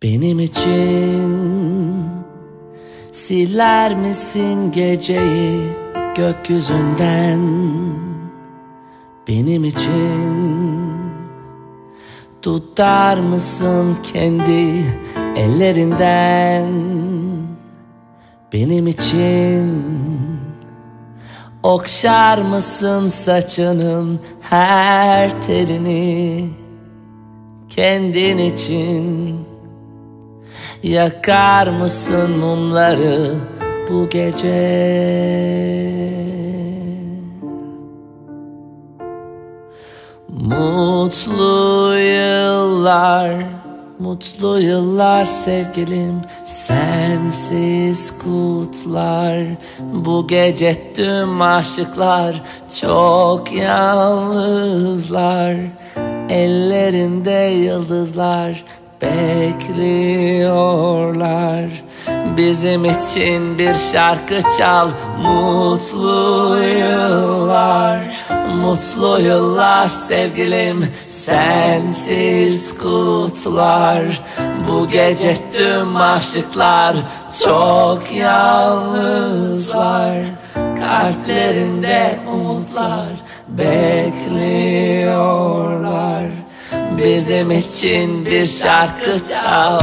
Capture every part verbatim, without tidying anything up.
Benim için siler misin geceyi gökyüzünden? Benim için tutar mısın kendi ellerinden? Benim için okşar mısın saçının her telini? Kendin için yakar mısın mumları bu gece? Mutlu yıllar, mutlu yıllar sevgilim, sensiz kutlar. Bu gece tüm aşıklar çok yalnızlar. Ellerinde yıldızlar bekliyorlar. Bizim için bir şarkı çal. Mutlu yıllar, mutlu yıllar sevgilim, sensiz kutlar. Bu gece tüm aşıklar çok yalnızlar. Kalplerinde umutlar bekliyorlar. Bizim için bir şarkı çal.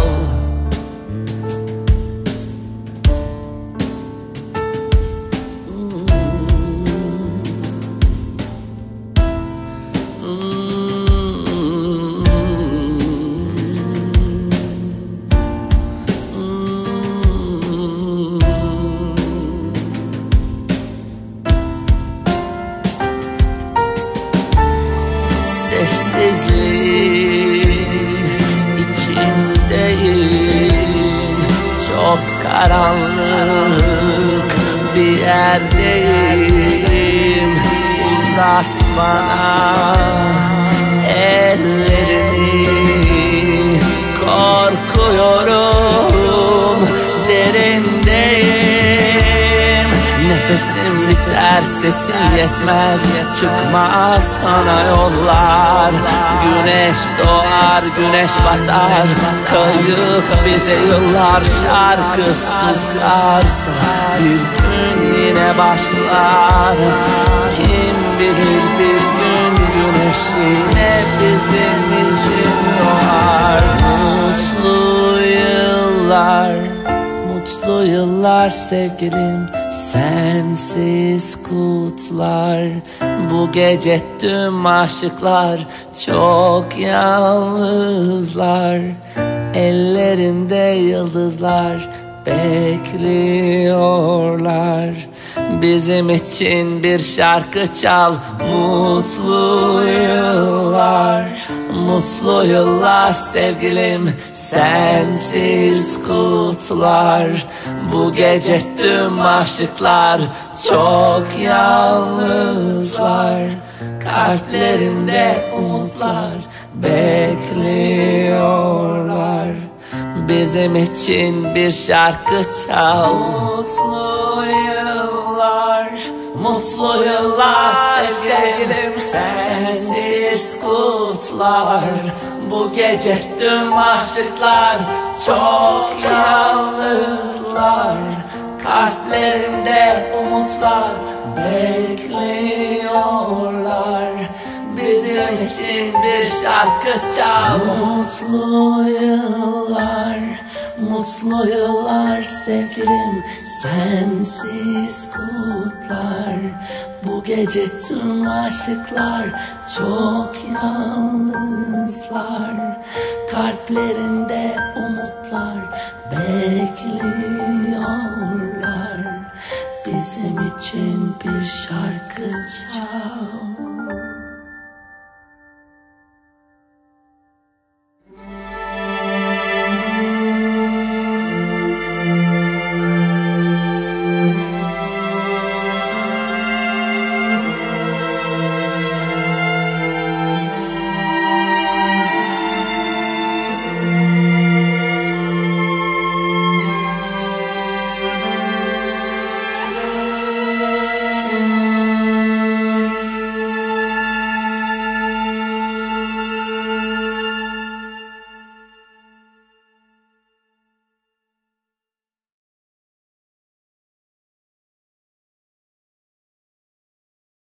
Sessizliğin içindeyim, çok karanlık bir yerdeyim. Uzat bana ellerini, korkuyorum, derindeyim. Nefesim biter, sesim yetmez, çıkmaz sana yollar. Güneş doğar, güneş batar, kayıp bize yıllar. Şarkı susarsa bir gün yine başlar. Kim bilir bir gün güneş yine bizim için doğar. Mutlu yıllar, mutlu yıllar sevgilim, sensiz kutlar. Bu gece tüm aşıklar çok yalnızlar. Ellerinde yıldızlar bekliyorlar. Bizim için bir şarkı çal. Mutlu yıllar, mutlu yıllar sevgilim, sensiz kutlar. Bu gece tüm aşıklar çok yalnızlar. Kalplerinde umutlar bekliyorlar. Bizim için bir şarkı çal. Mutlu yıllar, mutlu yıllar sevgilim, sensiz kutlar. Bu gece tüm aşıklar çok yalnızlar. Kalplerinde umutlar bekliyorlar. Bizim için bir şarkı çal. Mutlu yıllar, mutlu yıllar sevgilim, sensiz kutlar. Bu gece tüm aşıklar çok yalnızlar. Kalplerinde umutlar bekliyorlar. Bizim için bir şarkı çal.